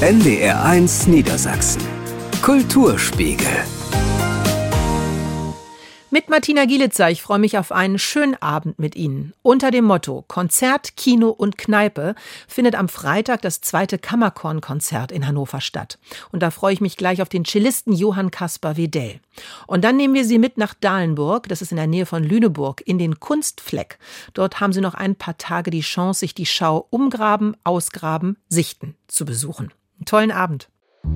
NDR1 Niedersachsen. Kulturspiegel. Mit Martina Gielitzer, ich freue mich auf einen schönen Abend mit Ihnen. Unter dem Motto Konzert, Kino und Kneipe findet am Freitag das 2. Kammerkorn-Konzert in Hannover statt. Und da freue ich mich gleich auf den Cellisten Johann Caspar Wedell. Und dann nehmen wir Sie mit nach Dahlenburg, das ist in der Nähe von Lüneburg, in den Kunstfleck. Dort haben Sie noch ein paar Tage die Chance, sich die Schau Umgraben, Ausgraben, Sichten zu besuchen. Einen tollen Abend.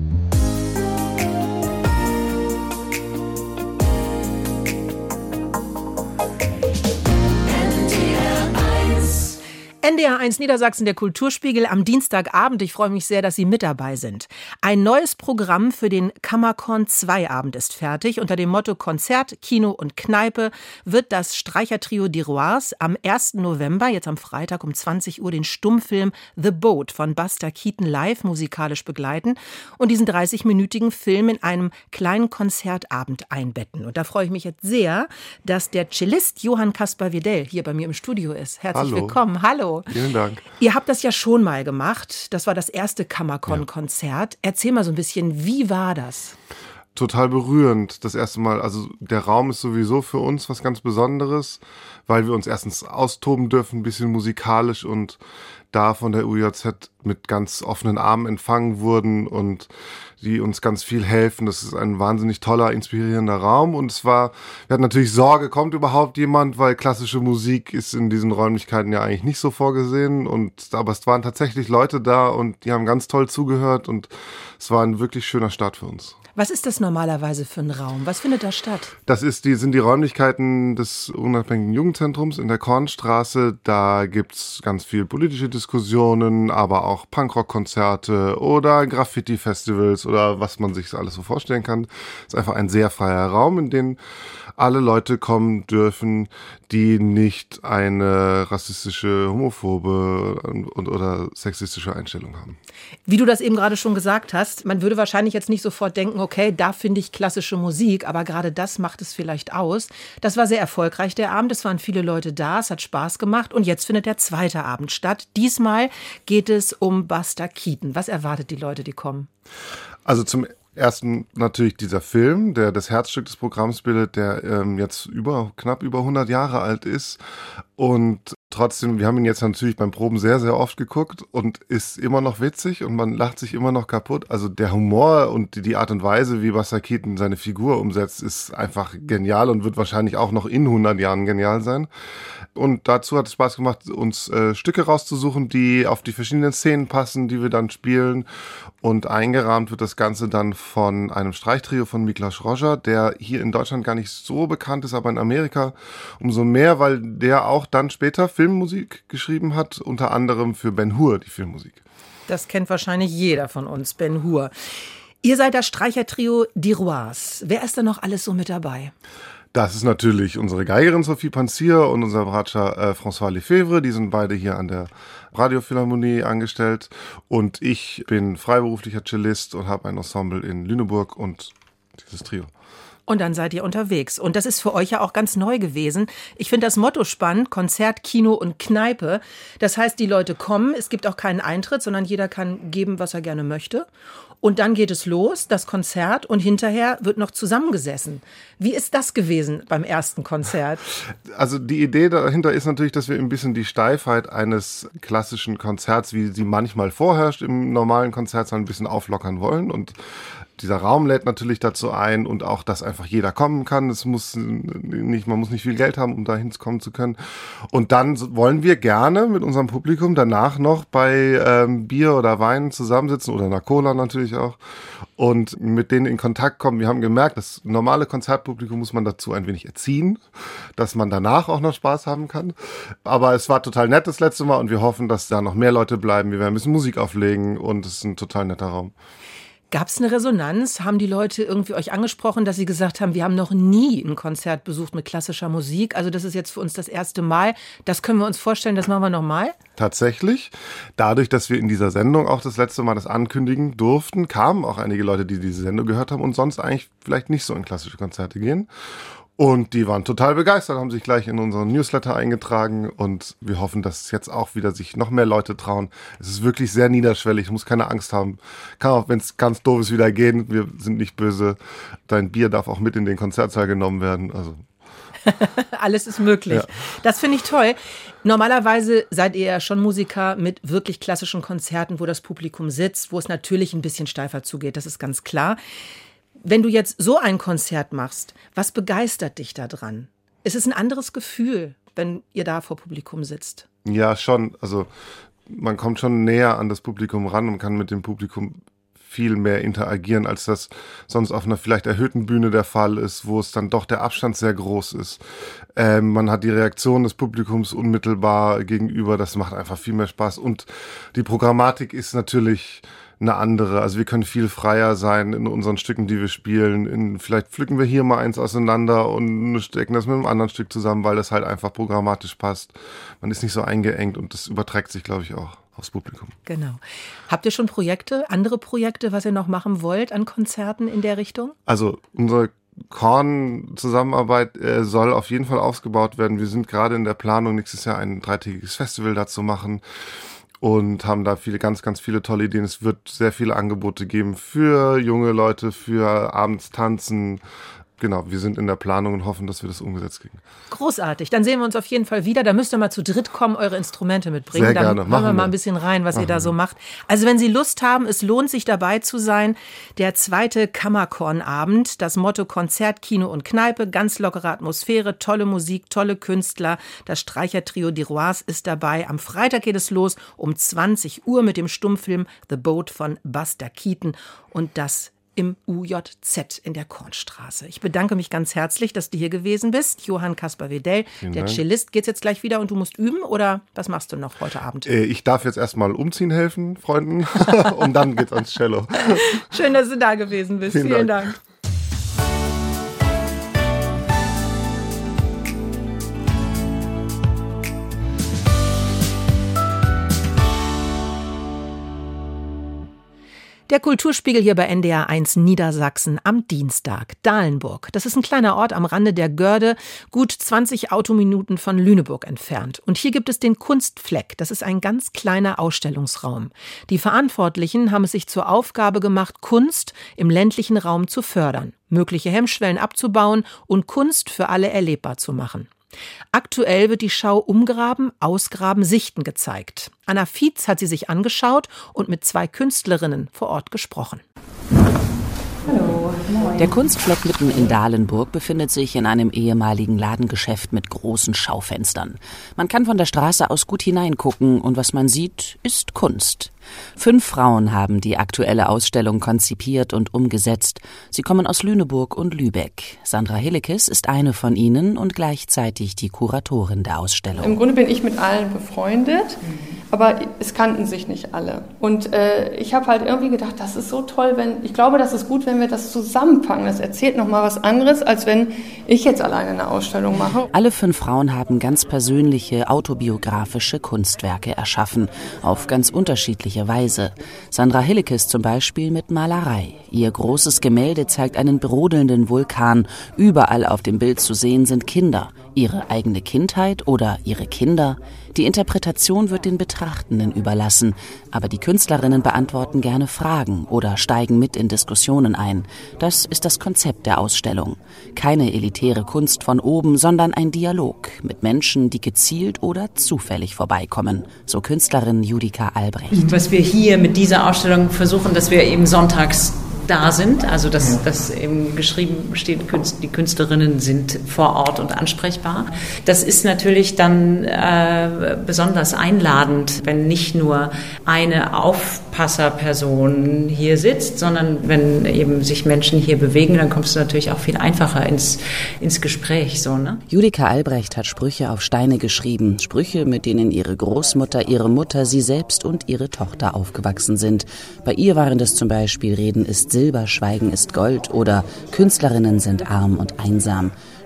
NDR1 Niedersachsen, der Kulturspiegel am Dienstagabend. Ich freue mich sehr, dass Sie mit dabei sind. Ein neues Programm für den Kammerkorn 2 Abend ist fertig. Unter dem Motto Konzert, Kino und Kneipe wird das Streichertrio d'Iroise am 1. November, jetzt am Freitag um 20 Uhr, den Stummfilm The Boat von Buster Keaton live musikalisch begleiten und diesen 30-minütigen Film in einem kleinen Konzertabend einbetten. Und da freue ich mich jetzt sehr, dass der Cellist Johann Caspar Wedell hier bei mir im Studio ist. Herzlich willkommen. Hallo. Vielen Dank. Ihr habt das ja schon mal gemacht. Das war das erste Kammerkorn-Konzert. Erzähl mal so ein bisschen, wie war das? Total berührend, das erste Mal. Also der Raum ist sowieso für uns was ganz Besonderes, weil wir uns erstens austoben dürfen, ein bisschen musikalisch und da von der UJZ mit ganz offenen Armen empfangen wurden und die uns ganz viel helfen. Das ist ein wahnsinnig toller, inspirierender Raum und wir hatten natürlich Sorge, kommt überhaupt jemand, weil klassische Musik ist in diesen Räumlichkeiten ja eigentlich nicht so vorgesehen aber es waren tatsächlich Leute da und die haben ganz toll zugehört und es war ein wirklich schöner Start für uns. Was ist das normalerweise für ein Raum? Was findet da statt? Das sind die Räumlichkeiten des unabhängigen Jugendzentrums in der Kornstraße. Da gibt's ganz viel politische Diskussionen, aber auch Punkrock-Konzerte oder Graffiti-Festivals oder was man sich alles so vorstellen kann. Es ist einfach ein sehr freier Raum, in den alle Leute kommen dürfen, die nicht eine rassistische, homophobe oder sexistische Einstellung haben. Wie du das eben gerade schon gesagt hast, man würde wahrscheinlich jetzt nicht sofort denken, okay, da finde ich klassische Musik, aber gerade das macht es vielleicht aus. Das war sehr erfolgreich, der Abend. Es waren viele Leute da, es hat Spaß gemacht und jetzt findet der 2. Abend statt. Diesmal geht es um Buster Keaton. Was erwartet die Leute, die kommen? Also zum ersten natürlich dieser Film, der das Herzstück des Programms bildet, der jetzt knapp über 100 Jahre alt ist und trotzdem, wir haben ihn jetzt natürlich beim Proben sehr, sehr oft geguckt und ist immer noch witzig und man lacht sich immer noch kaputt. Also der Humor und die Art und Weise, wie Buster Keaton seine Figur umsetzt, ist einfach genial und wird wahrscheinlich auch noch in 100 Jahren genial sein. Und dazu hat es Spaß gemacht, uns Stücke rauszusuchen, die auf die verschiedenen Szenen passen, die wir dann spielen. Und eingerahmt wird das Ganze dann von einem Streichtrio von Miklos Rozsa, der hier in Deutschland gar nicht so bekannt ist, aber in Amerika umso mehr, weil der auch dann später Filmmusik geschrieben hat, unter anderem für Ben-Hur, die Filmmusik. Das kennt wahrscheinlich jeder von uns, Ben-Hur. Ihr seid das Streichertrio d'Iroise. Wer ist da noch alles so mit dabei? Das ist natürlich unsere Geigerin Sophie Pansier und unser Bratscher François Lefebvre. Die sind beide hier an der Radiophilharmonie angestellt. Und ich bin freiberuflicher Cellist und habe ein Ensemble in Lüneburg und dieses Trio. Und dann seid ihr unterwegs. Und das ist für euch ja auch ganz neu gewesen. Ich finde das Motto spannend, Konzert, Kino und Kneipe. Das heißt, die Leute kommen, es gibt auch keinen Eintritt, sondern jeder kann geben, was er gerne möchte. Und dann geht es los, das Konzert, und hinterher wird noch zusammengesessen. Wie ist das gewesen beim ersten Konzert? Also die Idee dahinter ist natürlich, dass wir ein bisschen die Steifheit eines klassischen Konzerts, wie sie manchmal vorherrscht im normalen Konzertsaal, ein bisschen auflockern wollen. Und dieser Raum lädt natürlich dazu ein und auch, dass einfach jeder kommen kann. Man muss nicht viel Geld haben, um da hinkommen zu können. Und dann wollen wir gerne mit unserem Publikum danach noch bei Bier oder Wein zusammensitzen oder einer Cola natürlich auch und mit denen in Kontakt kommen. Wir haben gemerkt, das normale Konzertpublikum muss man dazu ein wenig erziehen, dass man danach auch noch Spaß haben kann. Aber es war total nett das letzte Mal und wir hoffen, dass da noch mehr Leute bleiben. Wir werden ein bisschen Musik auflegen und es ist ein total netter Raum. Gab es eine Resonanz? Haben die Leute irgendwie euch angesprochen, dass sie gesagt haben, wir haben noch nie ein Konzert besucht mit klassischer Musik? Also das ist jetzt für uns das erste Mal. Das können wir uns vorstellen, das machen wir nochmal? Tatsächlich. Dadurch, dass wir in dieser Sendung auch das letzte Mal das ankündigen durften, kamen auch einige Leute, die diese Sendung gehört haben und sonst eigentlich vielleicht nicht so in klassische Konzerte gehen. Und die waren total begeistert, haben sich gleich in unseren Newsletter eingetragen und wir hoffen, dass jetzt auch wieder sich noch mehr Leute trauen. Es ist wirklich sehr niederschwellig, muss keine Angst haben. Kann auch, wenn es ganz doof ist, wieder gehen. Wir sind nicht böse. Dein Bier darf auch mit in den Konzertsaal genommen werden. Also alles ist möglich. Ja. Das finde ich toll. Normalerweise seid ihr ja schon Musiker mit wirklich klassischen Konzerten, wo das Publikum sitzt, wo es natürlich ein bisschen steifer zugeht, das ist ganz klar. Wenn du jetzt so ein Konzert machst, was begeistert dich da dran? Ist es ein anderes Gefühl, wenn ihr da vor Publikum sitzt? Ja, schon. Also man kommt schon näher an das Publikum ran und kann mit dem Publikum viel mehr interagieren, als das sonst auf einer vielleicht erhöhten Bühne der Fall ist, wo es dann doch der Abstand sehr groß ist. Man hat die Reaktion des Publikums unmittelbar gegenüber, das macht einfach viel mehr Spaß. Und die Programmatik ist natürlich eine andere. Also wir können viel freier sein in unseren Stücken, die wir spielen. Vielleicht pflücken wir hier mal eins auseinander und stecken das mit einem anderen Stück zusammen, weil das halt einfach programmatisch passt. Man ist nicht so eingeengt und das überträgt sich, glaube ich, auch aufs Publikum. Genau. Habt ihr schon andere Projekte, was ihr noch machen wollt an Konzerten in der Richtung? Also unsere Korn-Zusammenarbeit soll auf jeden Fall ausgebaut werden. Wir sind gerade in der Planung, nächstes Jahr ein 3-tägiges Festival dazu machen. Und haben da ganz, ganz viele tolle Ideen. Es wird sehr viele Angebote geben für junge Leute, für abends tanzen. Genau, wir sind in der Planung und hoffen, dass wir das umgesetzt kriegen. Großartig, dann sehen wir uns auf jeden Fall wieder. Da müsst ihr mal zu dritt kommen, eure Instrumente mitbringen. Sehr gerne. Dann hören wir mal ein bisschen rein, was ihr da so macht. Also wenn Sie Lust haben, es lohnt sich dabei zu sein. Der 2. Kammerkornabend, das Motto Konzert, Kino und Kneipe, ganz lockere Atmosphäre, tolle Musik, tolle Künstler. Das Streichertrio d'Iroise ist dabei. Am Freitag geht es los um 20 Uhr mit dem Stummfilm The Boat von Buster Keaton und das im UJZ in der Kornstraße. Ich bedanke mich ganz herzlich, dass du hier gewesen bist. Johann Caspar-Wedell, der Cellist. Geht's jetzt gleich wieder und du musst üben oder was machst du noch heute Abend? Ich darf jetzt erstmal umziehen helfen, Freunden, und dann geht's ans Cello. Schön, dass du da gewesen bist. Vielen Dank. Der Kulturspiegel hier bei NDR 1 Niedersachsen am Dienstag. Dahlenburg. Das ist ein kleiner Ort am Rande der Görde, gut 20 Autominuten von Lüneburg entfernt. Und hier gibt es den Kunstfleck. Das ist ein ganz kleiner Ausstellungsraum. Die Verantwortlichen haben es sich zur Aufgabe gemacht, Kunst im ländlichen Raum zu fördern, mögliche Hemmschwellen abzubauen und Kunst für alle erlebbar zu machen. Aktuell wird die Schau Umgraben, Ausgraben, Sichten gezeigt. Anna Fietz hat sie sich angeschaut und mit 2 Künstlerinnen vor Ort gesprochen. Hallo. Der Kunstfleck mitten in Dahlenburg befindet sich in einem ehemaligen Ladengeschäft mit großen Schaufenstern. Man kann von der Straße aus gut hineingucken und was man sieht, ist Kunst. 5 Frauen haben die aktuelle Ausstellung konzipiert und umgesetzt. Sie kommen aus Lüneburg und Lübeck. Sandra Hillekes ist eine von ihnen und gleichzeitig die Kuratorin der Ausstellung. Im Grunde bin ich mit allen befreundet, aber es kannten sich nicht alle. Und ich habe halt irgendwie gedacht, das ist so toll, ich glaube, das ist gut, wenn wir das zusammenpacken. Das erzählt nochmal was anderes, als wenn ich jetzt alleine eine Ausstellung mache. Alle 5 Frauen haben ganz persönliche, autobiografische Kunstwerke erschaffen, auf ganz unterschiedliche Weise. Sandra Hillekes zum Beispiel mit Malerei. Ihr großes Gemälde zeigt einen brodelnden Vulkan. Überall auf dem Bild zu sehen sind Kinder. Ihre eigene Kindheit oder ihre Kinder. Die Interpretation wird den Betrachtenden überlassen, aber die Künstlerinnen beantworten gerne Fragen oder steigen mit in Diskussionen ein. Das ist das Konzept der Ausstellung. Keine elitäre Kunst von oben, sondern ein Dialog mit Menschen, die gezielt oder zufällig vorbeikommen, so Künstlerin Judika Albrecht. Was wir hier mit dieser Ausstellung versuchen, dass wir eben sonntags da sind, also dass eben geschrieben steht, die Künstlerinnen sind vor Ort und ansprechbar. Das ist natürlich dann besonders einladend, wenn nicht nur eine Aufpasserperson hier sitzt, sondern wenn eben sich Menschen hier bewegen, dann kommst du natürlich auch viel einfacher ins Gespräch. So, ne? Judika Albrecht hat Sprüche auf Steine geschrieben, Sprüche, mit denen ihre Großmutter, ihre Mutter, sie selbst und ihre Tochter aufgewachsen sind. Bei ihr waren das zum Beispiel Reden ist Silber, Schweigen ist Gold oder Künstlerinnen sind arm und einsam.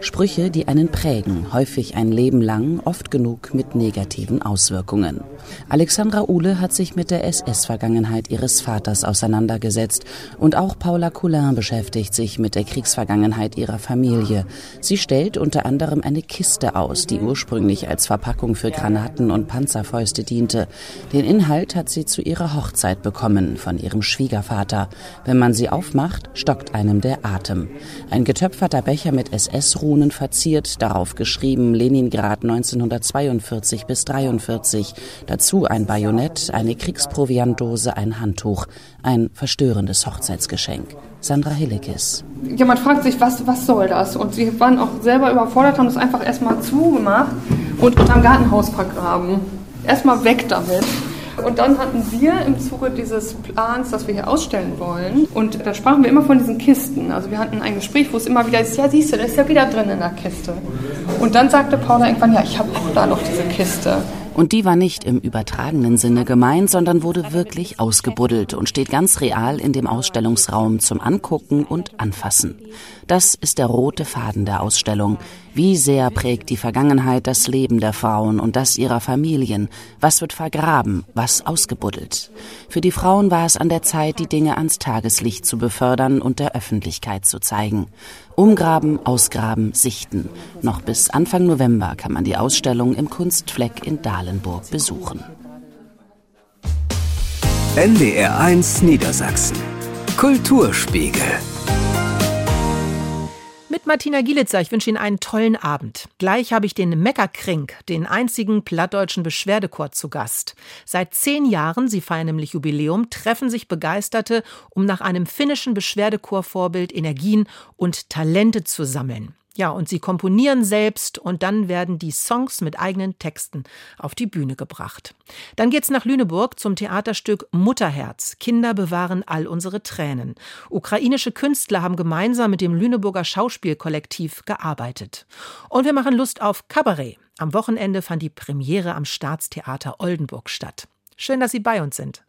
Sprüche, die einen prägen, häufig ein Leben lang, oft genug mit negativen Auswirkungen. Alexandra Uhle hat sich mit der SS-Vergangenheit ihres Vaters auseinandergesetzt und auch Paula Coulin beschäftigt sich mit der Kriegsvergangenheit ihrer Familie. Sie stellt unter anderem eine Kiste aus, die ursprünglich als Verpackung für Granaten und Panzerfäuste diente. Den Inhalt hat sie zu ihrer Hochzeit bekommen von ihrem Schwiegervater. Wenn man sie aufmacht, stockt einem der Atem. Ein getöpferter Becher mit SS-Runen verziert, darauf geschrieben Leningrad 1942 bis 43. Dazu ein Bajonett, eine Kriegsproviantdose, ein Handtuch. Ein verstörendes Hochzeitsgeschenk. Sandra Hillekes. Ja, man fragt sich, was soll das? Und sie waren auch selber überfordert, haben das einfach erstmal zugemacht und am Gartenhaus vergraben. Erstmal weg damit. Und dann hatten wir im Zuge dieses Plans, dass wir hier ausstellen wollen, und da sprachen wir immer von diesen Kisten. Also wir hatten ein Gespräch, wo es immer wieder ist, ja siehst du, das ist ja wieder drin in der Kiste. Und dann sagte Paula irgendwann, ja, ich habe auch da noch diese Kiste. Und die war nicht im übertragenen Sinne gemeint, sondern wurde wirklich ausgebuddelt und steht ganz real in dem Ausstellungsraum zum Angucken und Anfassen. Das ist der rote Faden der Ausstellung. Wie sehr prägt die Vergangenheit das Leben der Frauen und das ihrer Familien? Was wird vergraben, was ausgebuddelt? Für die Frauen war es an der Zeit, die Dinge ans Tageslicht zu befördern und der Öffentlichkeit zu zeigen. Umgraben, ausgraben, sichten. Noch bis Anfang November kann man die Ausstellung im Kunstfleck in Dahlenburg besuchen. NDR1 Niedersachsen. Kulturspiegel. Mit Martina Gielitzer, ich wünsche Ihnen einen tollen Abend. Gleich habe ich den Meckerkrink, den einzigen plattdeutschen Beschwerdechor, zu Gast. Seit 10 Jahren, sie feiern nämlich Jubiläum, treffen sich Begeisterte, um nach einem finnischen Beschwerdechor-Vorbild Energien und Talente zu sammeln. Ja, und sie komponieren selbst und dann werden die Songs mit eigenen Texten auf die Bühne gebracht. Dann geht's nach Lüneburg zum Theaterstück Mutterherz. Kinder bewahren all unsere Tränen. Ukrainische Künstler haben gemeinsam mit dem Lüneburger Schauspielkollektiv gearbeitet. Und wir machen Lust auf Kabarett. Am Wochenende fand die Premiere am Staatstheater Oldenburg statt. Schön, dass Sie bei uns sind.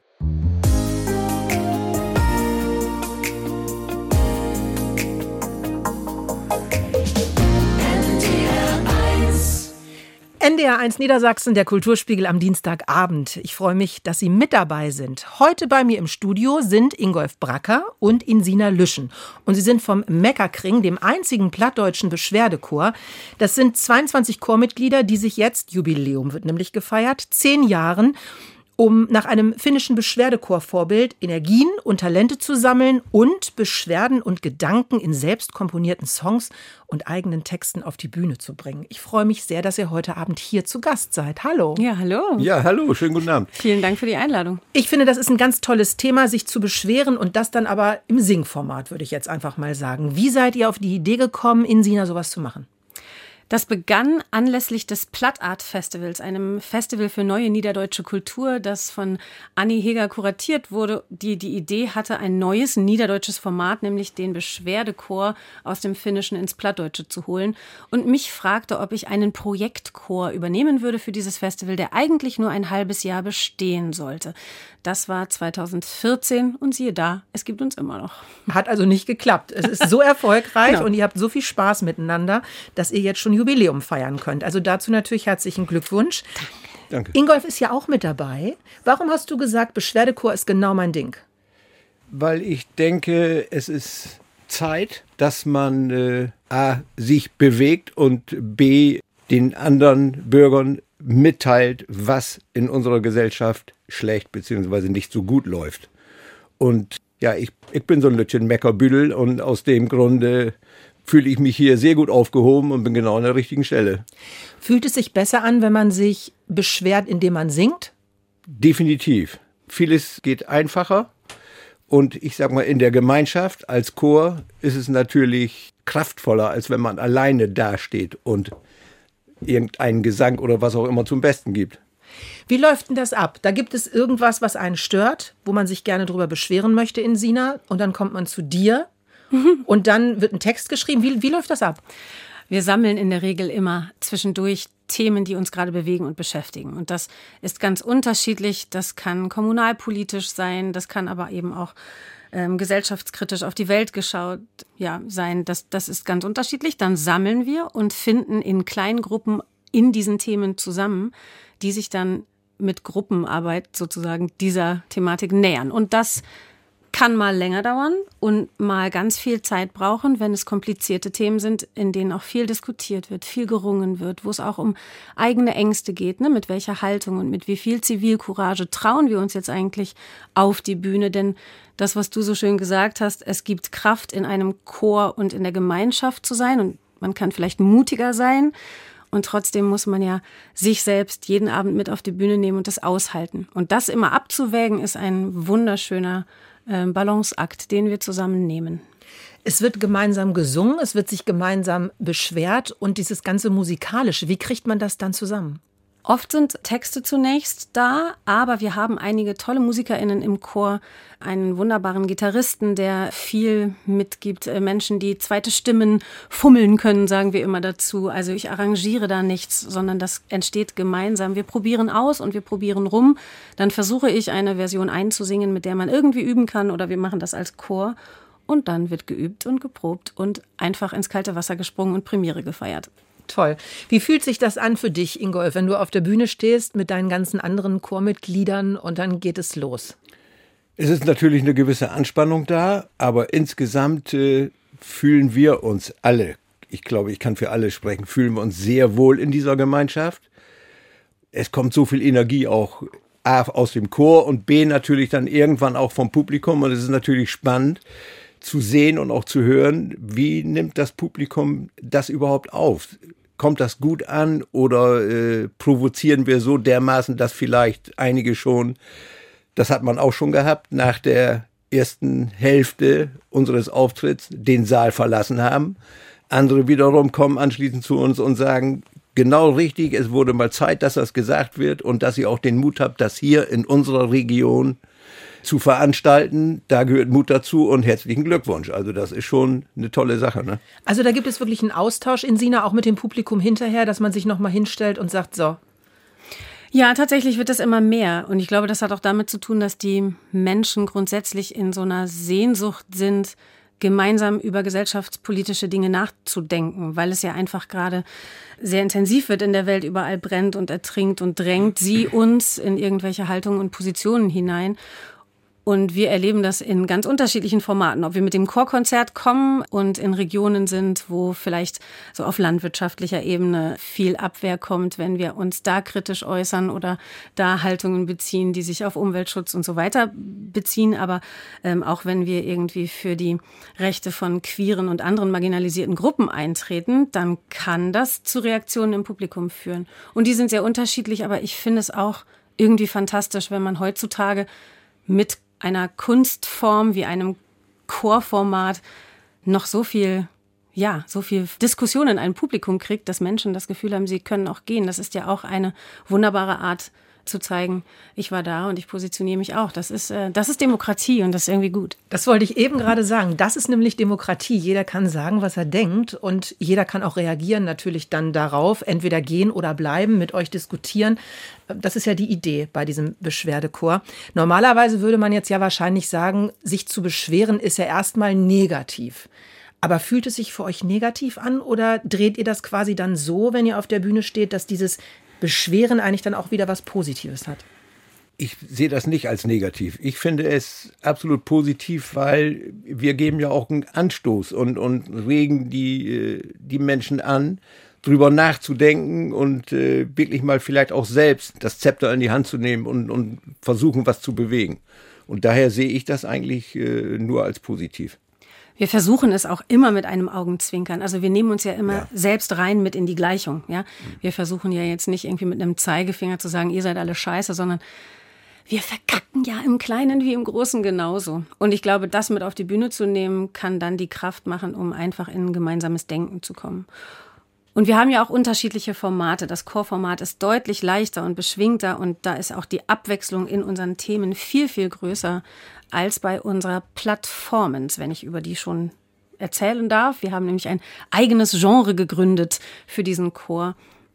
NDR1 Niedersachsen, der Kulturspiegel am Dienstagabend. Ich freue mich, dass Sie mit dabei sind. Heute bei mir im Studio sind Ingolf Bracker und Insina Lüschen. Und sie sind vom Meckerkring, dem einzigen plattdeutschen Beschwerdechor. Das sind 22 Chormitglieder, die sich jetzt, Jubiläum wird nämlich gefeiert, 10 Jahren, um nach einem finnischen Beschwerdechor-Vorbild Energien und Talente zu sammeln und Beschwerden und Gedanken in selbst komponierten Songs und eigenen Texten auf die Bühne zu bringen. Ich freue mich sehr, dass ihr heute Abend hier zu Gast seid. Hallo. Ja, hallo. Ja, hallo, schönen guten Abend. Vielen Dank für die Einladung. Ich finde, das ist ein ganz tolles Thema, sich zu beschweren und das dann aber im Singformat, würde ich jetzt einfach mal sagen. Wie seid ihr auf die Idee gekommen, Insina sowas zu machen? Das begann anlässlich des Plattart-Festivals, einem Festival für neue niederdeutsche Kultur, das von Anni Heger kuratiert wurde, die Idee hatte, ein neues niederdeutsches Format, nämlich den Beschwerdechor aus dem Finnischen ins Plattdeutsche zu holen, und mich fragte, ob ich einen Projektchor übernehmen würde für dieses Festival, der eigentlich nur ein halbes Jahr bestehen sollte. Das war 2014 und siehe da, es gibt uns immer noch. Hat also nicht geklappt. Es ist so erfolgreich Genau. Und ihr habt so viel Spaß miteinander, dass ihr jetzt schon Jubiläum feiern könnt. Also dazu natürlich herzlichen Glückwunsch. Danke. Ingolf ist ja auch mit dabei. Warum hast du gesagt, Beschwerdechor ist genau mein Ding? Weil ich denke, es ist Zeit, dass man A, sich bewegt und B, den anderen Bürgern mitteilt, was in unserer Gesellschaft schlecht bzw. nicht so gut läuft. Und ja, ich bin so ein Lütchen Meckerbüdel und aus dem Grunde fühle ich mich hier sehr gut aufgehoben und bin genau an der richtigen Stelle. Fühlt es sich besser an, wenn man sich beschwert, indem man singt? Definitiv. Vieles geht einfacher. Und ich sag mal, in der Gemeinschaft als Chor ist es natürlich kraftvoller, als wenn man alleine dasteht und irgendeinen Gesang oder was auch immer zum Besten gibt. Wie läuft denn das ab? Da gibt es irgendwas, was einen stört, wo man sich gerne drüber beschweren möchte, Insina, und dann kommt man zu dir und dann wird ein Text geschrieben. Wie läuft das ab? Wir sammeln in der Regel immer zwischendurch Themen, die uns gerade bewegen und beschäftigen. Und das ist ganz unterschiedlich. Das kann kommunalpolitisch sein, das kann aber eben auch gesellschaftskritisch auf die Welt geschaut sein. Das ist ganz unterschiedlich. Dann sammeln wir und finden in kleinen Gruppen in diesen Themen zusammen, die sich dann mit Gruppenarbeit sozusagen dieser Thematik nähern. Und das kann mal länger dauern und mal ganz viel Zeit brauchen, wenn es komplizierte Themen sind, in denen auch viel diskutiert wird, viel gerungen wird, wo es auch um eigene Ängste geht, ne? Mit welcher Haltung und mit wie viel Zivilcourage trauen wir uns jetzt eigentlich auf die Bühne? Denn das, was du so schön gesagt hast, es gibt Kraft in einem Chor und in der Gemeinschaft zu sein und man kann vielleicht mutiger sein und trotzdem muss man ja sich selbst jeden Abend mit auf die Bühne nehmen und das aushalten. Und das immer abzuwägen, ist ein wunderschöner Balanceakt, den wir zusammennehmen. Es wird gemeinsam gesungen, es wird sich gemeinsam beschwert und dieses ganze Musikalische, wie kriegt man das dann zusammen? Oft sind Texte zunächst da, aber wir haben einige tolle MusikerInnen im Chor, einen wunderbaren Gitarristen, der viel mitgibt, Menschen, die zweite Stimmen fummeln können, sagen wir immer dazu. Also ich arrangiere da nichts, sondern das entsteht gemeinsam. Wir probieren aus und wir probieren rum. Dann versuche ich eine Version einzusingen, mit der man irgendwie üben kann oder wir machen das als Chor. Und dann wird geübt und geprobt und einfach ins kalte Wasser gesprungen und Premiere gefeiert. Toll. Wie fühlt sich das an für dich, Ingolf, wenn du auf der Bühne stehst mit deinen ganzen anderen Chormitgliedern und dann geht es los? Es ist natürlich eine gewisse Anspannung da, aber insgesamt fühlen wir uns alle, ich glaube, ich kann für alle sprechen, fühlen wir uns sehr wohl in dieser Gemeinschaft. Es kommt so viel Energie auch A aus dem Chor und B natürlich dann irgendwann auch vom Publikum und es ist natürlich spannend zu sehen und auch zu hören, wie nimmt das Publikum das überhaupt auf? Kommt das gut an oder provozieren wir so dermaßen, dass vielleicht einige schon, das hat man auch schon gehabt, nach der ersten Hälfte unseres Auftritts den Saal verlassen haben. Andere wiederum kommen anschließend zu uns und sagen, genau richtig, es wurde mal Zeit, dass das gesagt wird und dass ihr auch den Mut habt, das hier in unserer Region zu veranstalten, da gehört Mut dazu und herzlichen Glückwunsch. Also das ist schon eine tolle Sache, ne? Also da gibt es wirklich einen Austausch in Sina, auch mit dem Publikum hinterher, dass man sich nochmal hinstellt und sagt, so. Ja, tatsächlich wird das immer mehr. Und ich glaube, das hat auch damit zu tun, dass die Menschen grundsätzlich in so einer Sehnsucht sind, gemeinsam über gesellschaftspolitische Dinge nachzudenken, weil es ja einfach gerade sehr intensiv wird in der Welt, überall brennt und ertrinkt und drängt sie uns in irgendwelche Haltungen und Positionen hinein. Und wir erleben das in ganz unterschiedlichen Formaten, ob wir mit dem Chorkonzert kommen und in Regionen sind, wo vielleicht so auf landwirtschaftlicher Ebene viel Abwehr kommt, wenn wir uns da kritisch äußern oder da Haltungen beziehen, die sich auf Umweltschutz und so weiter beziehen. Aber auch wenn wir irgendwie für die Rechte von queeren und anderen marginalisierten Gruppen eintreten, dann kann das zu Reaktionen im Publikum führen. Und die sind sehr unterschiedlich, aber ich finde es auch irgendwie fantastisch, wenn man heutzutage mit einer Kunstform wie einem Chorformat noch so viel Diskussion in einem Publikum kriegt, dass Menschen das Gefühl haben, sie können auch gehen. Das ist ja auch eine wunderbare Art zu zeigen, ich war da und ich positioniere mich auch. Das ist Demokratie und das ist irgendwie gut. Das wollte ich eben gerade sagen. Das ist nämlich Demokratie. Jeder kann sagen, was er denkt und jeder kann auch reagieren natürlich dann darauf, entweder gehen oder bleiben, mit euch diskutieren. Das ist ja die Idee bei diesem Beschwerdechor. Normalerweise würde man jetzt ja wahrscheinlich sagen, sich zu beschweren ist ja erstmal negativ. Aber fühlt es sich für euch negativ an oder dreht ihr das quasi dann so, wenn ihr auf der Bühne steht, dass dieses Beschweren eigentlich dann auch wieder was Positives hat? Ich sehe das nicht als negativ. Ich finde es absolut positiv, weil wir geben ja auch einen Anstoß und regen die Menschen an, drüber nachzudenken und wirklich mal vielleicht auch selbst das Zepter in die Hand zu nehmen und versuchen, was zu bewegen. Und daher sehe ich das eigentlich nur als positiv. Wir versuchen es auch immer mit einem Augenzwinkern. Also wir nehmen uns ja immer selbst rein mit in die Gleichung. Ja? Wir versuchen ja jetzt nicht irgendwie mit einem Zeigefinger zu sagen, ihr seid alle scheiße, sondern wir verkacken ja im Kleinen wie im Großen genauso. Und ich glaube, das mit auf die Bühne zu nehmen, kann dann die Kraft machen, um einfach in ein gemeinsames Denken zu kommen. Und wir haben ja auch unterschiedliche Formate. Das Chorformat ist deutlich leichter und beschwingter und da ist auch die Abwechslung in unseren Themen viel, viel größer als bei unserer Plattformance, wenn ich über die schon erzählen darf. Wir haben nämlich ein eigenes Genre gegründet für diesen Chor.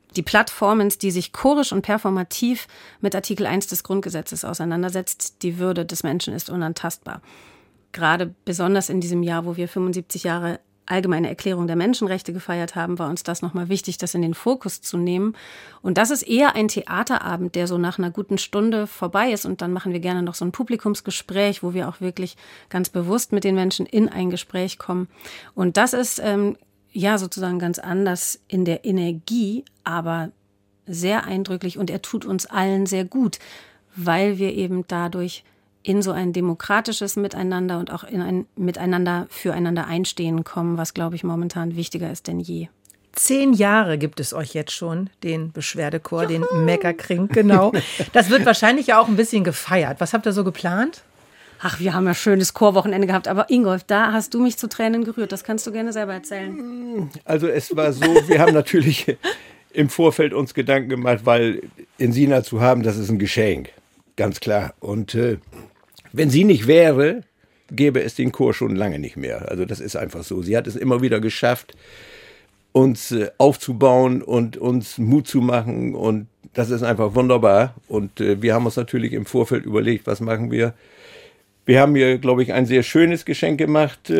die Performance, die sich chorisch und performativ mit Artikel 1 des Grundgesetzes auseinandersetzt. Die Würde des Menschen ist unantastbar. Gerade besonders in diesem Jahr, wo wir 75 Jahre Allgemeine Erklärung der Menschenrechte gefeiert haben, war uns das nochmal wichtig, das in den Fokus zu nehmen. Und das ist eher ein Theaterabend, der so nach einer guten Stunde vorbei ist. Und dann machen wir gerne noch so ein Publikumsgespräch, wo wir auch wirklich ganz bewusst mit den Menschen in ein Gespräch kommen. Und das ist sozusagen ganz anders in der Energie, aber sehr eindrücklich. Und er tut uns allen sehr gut, weil wir eben dadurch in so ein demokratisches Miteinander und auch in ein Miteinander füreinander einstehen kommen, was, glaube ich, momentan wichtiger ist denn je. 10 Jahre gibt es euch jetzt schon, den Beschwerdechor, den Meckerkring, genau. Das wird wahrscheinlich ja auch ein bisschen gefeiert. Was habt ihr so geplant? Ach, wir haben ja schönes Chorwochenende gehabt. Aber Ingolf, da hast du mich zu Tränen gerührt. Das kannst du gerne selber erzählen. Also es war so, wir haben natürlich im Vorfeld uns Gedanken gemacht, weil Insina zu haben, das ist ein Geschenk. Ganz klar. Und wenn sie nicht wäre, gäbe es den Chor schon lange nicht mehr. Also das ist einfach so. Sie hat es immer wieder geschafft, uns aufzubauen und uns Mut zu machen. Und das ist einfach wunderbar. Und wir haben uns natürlich im Vorfeld überlegt, was machen wir. Wir haben ihr, glaube ich, ein sehr schönes Geschenk gemacht.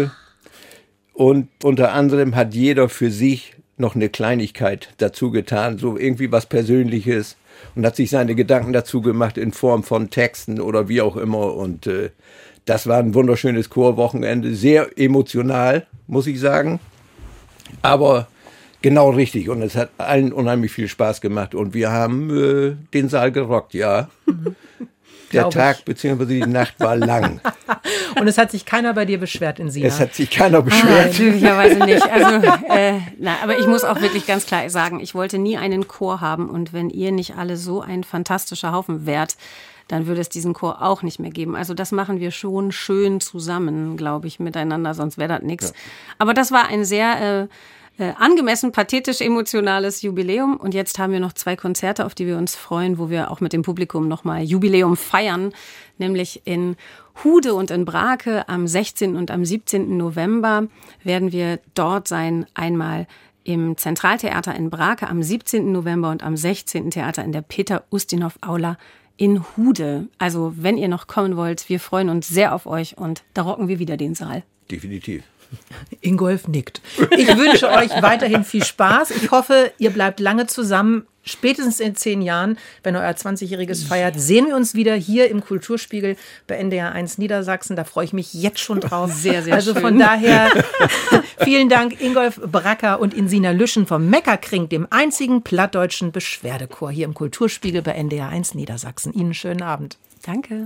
Und unter anderem hat jeder für sich noch eine Kleinigkeit dazu getan. So irgendwie was Persönliches. Und hat sich seine Gedanken dazu gemacht in Form von Texten oder wie auch immer. Und das war ein wunderschönes Chorwochenende. Sehr emotional, muss ich sagen. Aber genau richtig. Und es hat allen unheimlich viel Spaß gemacht. Und wir haben den Saal gerockt, ja. Der Tag bzw. die Nacht war lang. Und es hat sich keiner bei dir beschwert, Insina? Es hat sich keiner beschwert. Glücklicherweise nicht. Also, aber ich muss auch wirklich ganz klar sagen, ich wollte nie einen Chor haben. Und wenn ihr nicht alle so ein fantastischer Haufen wärt, dann würde es diesen Chor auch nicht mehr geben. Also das machen wir schon schön zusammen, glaube ich, miteinander, sonst wäre das nichts. Ja. Aber das war ein sehr angemessen, pathetisch, emotionales Jubiläum. Und jetzt haben wir noch 2 Konzerte, auf die wir uns freuen, wo wir auch mit dem Publikum nochmal Jubiläum feiern. Nämlich in Hude und in Brake am 16. und am 17. November werden wir dort sein. Einmal im Zentraltheater in Brake am 17. November und am 16. Theater in der Peter-Ustinov-Aula in Hude. Also wenn ihr noch kommen wollt, wir freuen uns sehr auf euch und da rocken wir wieder den Saal. Definitiv. Ingolf nickt. Ich wünsche euch weiterhin viel Spaß. Ich hoffe, ihr bleibt lange zusammen. Spätestens in 10 Jahren, wenn euer 20-Jähriges feiert, sehen wir uns wieder hier im Kulturspiegel bei NDR 1 Niedersachsen. Da freue ich mich jetzt schon drauf. Sehr, sehr also schön. Von daher vielen Dank Ingolf Bracker und Insina Lüschen vom Meckerkring, dem einzigen plattdeutschen Beschwerdechor hier im Kulturspiegel bei NDR 1 Niedersachsen. Ihnen schönen Abend. Danke.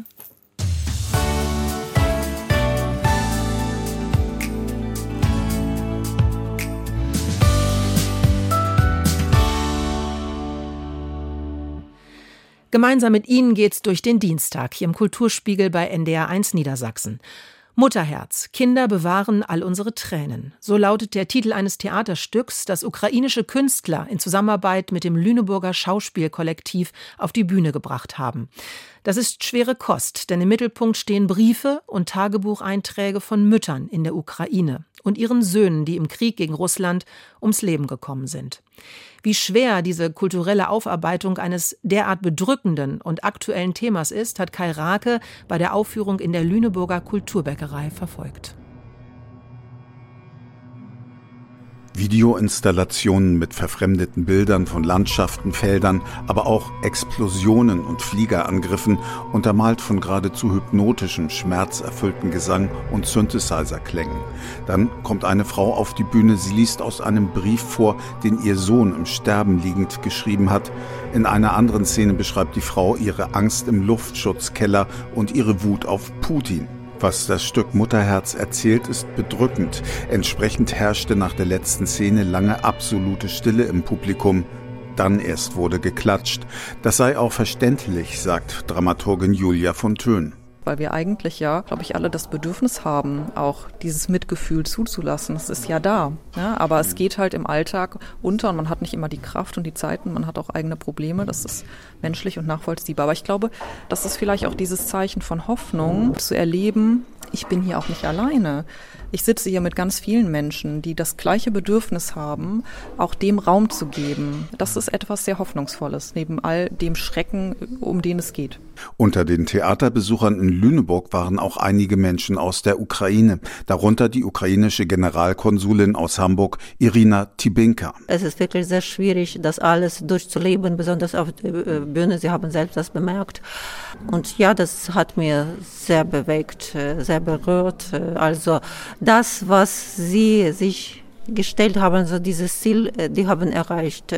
Gemeinsam mit Ihnen geht's durch den Dienstag hier im Kulturspiegel bei NDR 1 Niedersachsen. Mutterherz, Kinder bewahren all unsere Tränen. So lautet der Titel eines Theaterstücks, das ukrainische Künstler in Zusammenarbeit mit dem Lüneburger Schauspielkollektiv auf die Bühne gebracht haben. Das ist schwere Kost, denn im Mittelpunkt stehen Briefe und Tagebucheinträge von Müttern in der Ukraine und ihren Söhnen, die im Krieg gegen Russland ums Leben gekommen sind. Wie schwer diese kulturelle Aufarbeitung eines derart bedrückenden und aktuellen Themas ist, hat Kai Rake bei der Aufführung in der Lüneburger Kulturbäckerei verfolgt. Videoinstallationen mit verfremdeten Bildern von Landschaften, Feldern, aber auch Explosionen und Fliegerangriffen, untermalt von geradezu hypnotischem, schmerzerfüllten Gesang und Synthesizer-Klängen. Dann kommt eine Frau auf die Bühne, sie liest aus einem Brief vor, den ihr Sohn im Sterben liegend geschrieben hat. In einer anderen Szene beschreibt die Frau ihre Angst im Luftschutzkeller und ihre Wut auf Putin. Was das Stück Mutterherz erzählt, ist bedrückend. Entsprechend herrschte nach der letzten Szene lange absolute Stille im Publikum. Dann erst wurde geklatscht. Das sei auch verständlich, sagt Dramaturgin Julia von Thön. weil wir eigentlich ja, glaube ich, alle das Bedürfnis haben, auch dieses Mitgefühl zuzulassen. Es ist ja da, ja? Aber es geht halt im Alltag unter und man hat nicht immer die Kraft und die Zeit und man hat auch eigene Probleme. Das ist menschlich und nachvollziehbar. Aber ich glaube, das ist vielleicht auch dieses Zeichen von Hoffnung, zu erleben, ich bin hier auch nicht alleine. Ich sitze hier mit ganz vielen Menschen, die das gleiche Bedürfnis haben, auch dem Raum zu geben. Das ist etwas sehr Hoffnungsvolles, neben all dem Schrecken, um den es geht. Unter den Theaterbesuchern in Lüneburg waren auch einige Menschen aus der Ukraine, darunter die ukrainische Generalkonsulin aus Hamburg, Irina Tybinka. Es ist wirklich sehr schwierig, das alles durchzuleben, besonders auf der Bühne. Sie haben selbst das bemerkt. Und ja, das hat mir sehr bewegt, sehr berührt. Also das, was sie sich gestellt haben, so dieses Ziel, die haben erreicht.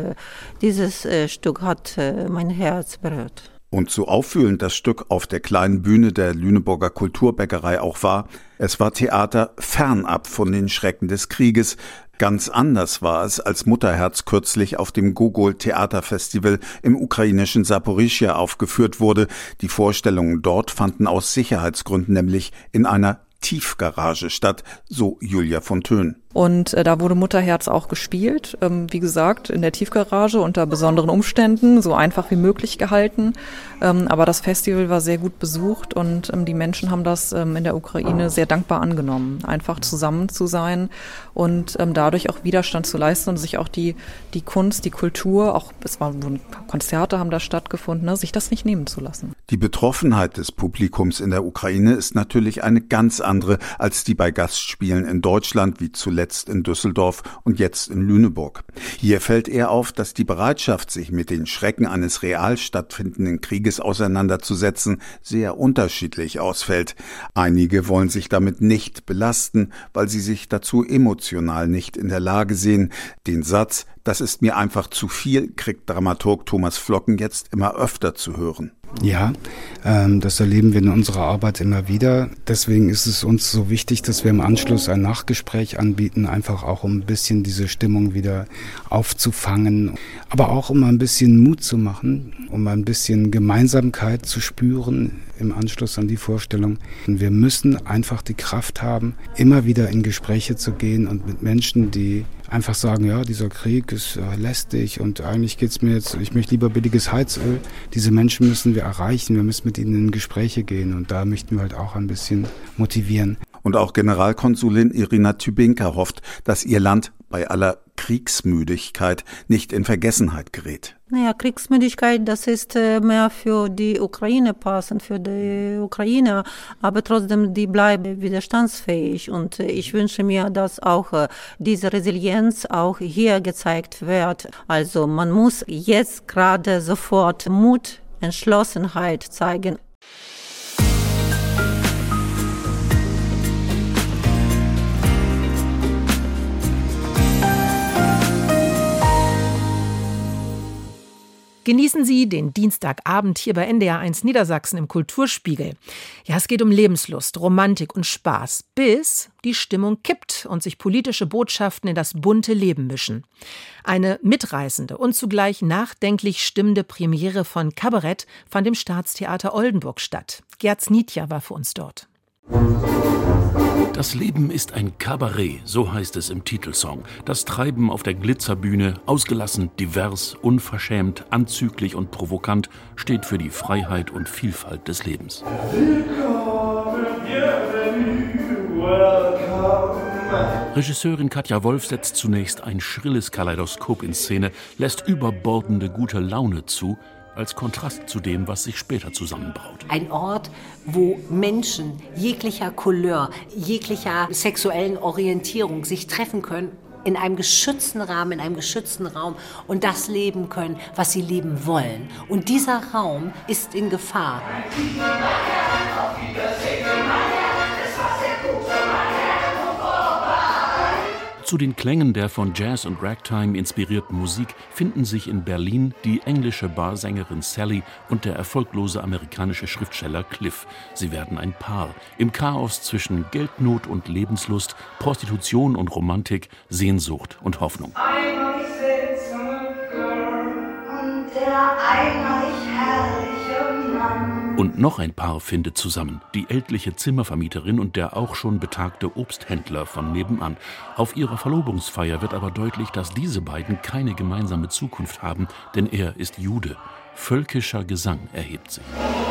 Dieses Stück hat mein Herz berührt. Und so auffühlend das Stück auf der kleinen Bühne der Lüneburger Kulturbäckerei auch war, es war Theater fernab von den Schrecken des Krieges. Ganz anders war es, als Mutterherz kürzlich auf dem Gogol-Theaterfestival im ukrainischen Saporischschja aufgeführt wurde. Die Vorstellungen dort fanden aus Sicherheitsgründen nämlich in einer Tiefgarage statt, so Julia von Thön. Und da wurde Mutterherz auch gespielt, wie gesagt, in der Tiefgarage unter besonderen Umständen, so einfach wie möglich gehalten. Aber das Festival war sehr gut besucht und die Menschen haben das in der Ukraine sehr dankbar angenommen, einfach zusammen zu sein und dadurch auch Widerstand zu leisten und sich auch die Kunst, die Kultur, auch es waren Konzerte haben da stattgefunden, ne, sich das nicht nehmen zu lassen. Die Betroffenheit des Publikums in der Ukraine ist natürlich eine ganz andere als die bei Gastspielen in Deutschland, wie zuletzt in Düsseldorf und jetzt in Lüneburg. Hier fällt eher auf, dass die Bereitschaft, sich mit den Schrecken eines real stattfindenden Krieges auseinanderzusetzen, sehr unterschiedlich ausfällt. Einige wollen sich damit nicht belasten, weil sie sich dazu emotional nicht in der Lage sehen. Den Satz, das ist mir einfach zu viel, kriegt Dramaturg Thomas Flocken jetzt immer öfter zu hören. Ja, das erleben wir in unserer Arbeit immer wieder. Deswegen ist es uns so wichtig, dass wir im Anschluss ein Nachgespräch anbieten, einfach auch um ein bisschen diese Stimmung wieder aufzufangen, aber auch um ein bisschen Mut zu machen, um ein bisschen Gemeinsamkeit zu spüren im Anschluss an die Vorstellung. Und wir müssen einfach die Kraft haben, immer wieder in Gespräche zu gehen und mit Menschen, die einfach sagen, ja, dieser Krieg ist lästig und eigentlich geht's mir jetzt, ich möchte lieber billiges Heizöl. Diese Menschen müssen wir erreichen, wir müssen mit ihnen in Gespräche gehen und da möchten wir halt auch ein bisschen motivieren. Und auch Generalkonsulin Irina Tybinka hofft, dass ihr Land bei aller Kriegsmüdigkeit nicht in Vergessenheit gerät. Naja, Kriegsmüdigkeit, das ist mehr für die Ukraine passend, für die Ukrainer, aber trotzdem, die bleiben widerstandsfähig und ich wünsche mir, dass auch diese Resilienz auch hier gezeigt wird. Also man muss jetzt gerade sofort Mut, Entschlossenheit zeigen. Genießen Sie den Dienstagabend hier bei NDR1 Niedersachsen im Kulturspiegel. Ja, es geht um Lebenslust, Romantik und Spaß, bis die Stimmung kippt und sich politische Botschaften in das bunte Leben mischen. Eine mitreißende und zugleich nachdenklich stimmende Premiere von Kabarett fand im Staatstheater Oldenburg statt. Gerd Snitja war für uns dort. Das Leben ist ein Kabarett, so heißt es im Titelsong. Das Treiben auf der Glitzerbühne, ausgelassen, divers, unverschämt, anzüglich und provokant, steht für die Freiheit und Vielfalt des Lebens. Regisseurin Katja Wolf setzt zunächst ein schrilles Kaleidoskop in Szene, lässt überbordende gute Laune zu, als Kontrast zu dem, was sich später zusammenbraut. Ein Ort, wo Menschen jeglicher Couleur, jeglicher sexuellen Orientierung sich treffen können, in einem geschützten Rahmen, in einem geschützten Raum und das leben können, was sie leben wollen. Und dieser Raum ist in Gefahr. Zu den Klängen der von Jazz und Ragtime inspirierten Musik finden sich in Berlin die englische Barsängerin Sally und der erfolglose amerikanische Schriftsteller Cliff. Sie werden ein Paar im Chaos zwischen Geldnot und Lebenslust, Prostitution und Romantik, Sehnsucht und Hoffnung. Einmal und der einmalig herrliche Mann. Und noch ein Paar findet zusammen, die ältliche Zimmervermieterin und der auch schon betagte Obsthändler von nebenan. Auf ihrer Verlobungsfeier wird aber deutlich, dass diese beiden keine gemeinsame Zukunft haben, denn er ist Jude. Völkischer Gesang erhebt sich.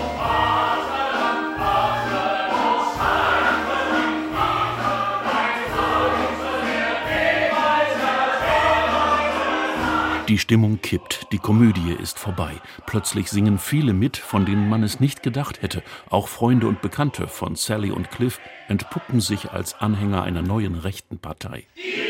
Die Stimmung kippt, die Komödie ist vorbei. Plötzlich singen viele mit, von denen man es nicht gedacht hätte. Auch Freunde und Bekannte von Sally und Cliff entpuppen sich als Anhänger einer neuen rechten Partei.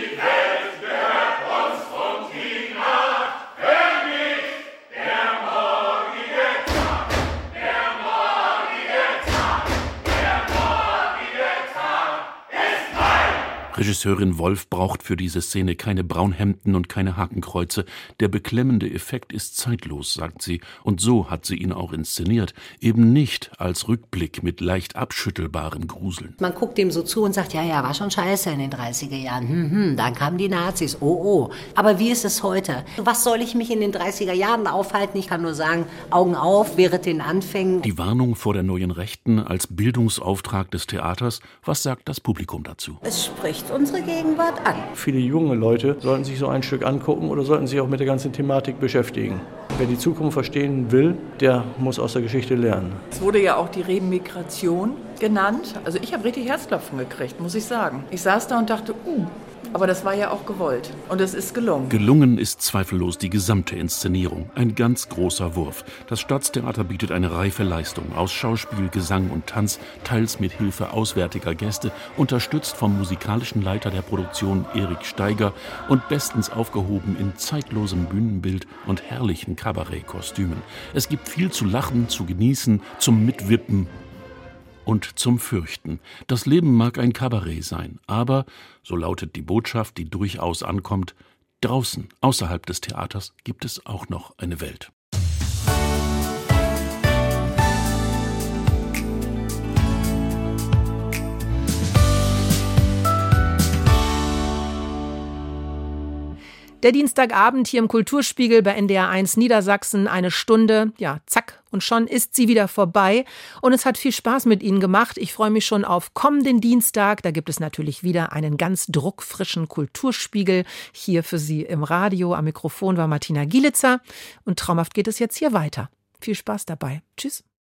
Regisseurin Wolf braucht für diese Szene keine Braunhemden und keine Hakenkreuze. Der beklemmende Effekt ist zeitlos, sagt sie, und so hat sie ihn auch inszeniert. Eben nicht als Rückblick mit leicht abschüttelbarem Gruseln. Man guckt dem so zu und sagt, ja, war schon scheiße in den 30er Jahren. Dann kamen die Nazis, oh. Aber wie ist es heute? Was soll ich mich in den 30er Jahren aufhalten? Ich kann nur sagen, Augen auf, während den Anfängen. Die Warnung vor der neuen Rechten als Bildungsauftrag des Theaters, was sagt das Publikum dazu? Es spricht unsere Gegenwart an. Viele junge Leute sollten sich so ein Stück angucken oder sollten sich auch mit der ganzen Thematik beschäftigen. Wer die Zukunft verstehen will, der muss aus der Geschichte lernen. Es wurde ja auch die Remigration genannt. Also ich habe richtig Herzklopfen gekriegt, muss ich sagen. Ich saß da und dachte, aber das war ja auch gewollt. Und es ist gelungen. Gelungen ist zweifellos die gesamte Inszenierung. Ein ganz großer Wurf. Das Staatstheater bietet eine reife Leistung aus Schauspiel, Gesang und Tanz, teils mit Hilfe auswärtiger Gäste, unterstützt vom musikalischen Leiter der Produktion Erik Steiger und bestens aufgehoben in zeitlosem Bühnenbild und herrlichen Kabarettkostümen. Es gibt viel zu lachen, zu genießen, zum Mitwippen und zum Fürchten. Das Leben mag ein Kabarett sein, aber, so lautet die Botschaft, die durchaus ankommt, draußen, außerhalb des Theaters, gibt es auch noch eine Welt. Der Dienstagabend hier im Kulturspiegel bei NDR 1 Niedersachsen, eine Stunde, ja, zack, und schon ist sie wieder vorbei. Und es hat viel Spaß mit Ihnen gemacht. Ich freue mich schon auf kommenden Dienstag. Da gibt es natürlich wieder einen ganz druckfrischen Kulturspiegel hier für Sie im Radio. Am Mikrofon war Martina Gielitzer und traumhaft geht es jetzt hier weiter. Viel Spaß dabei. Tschüss.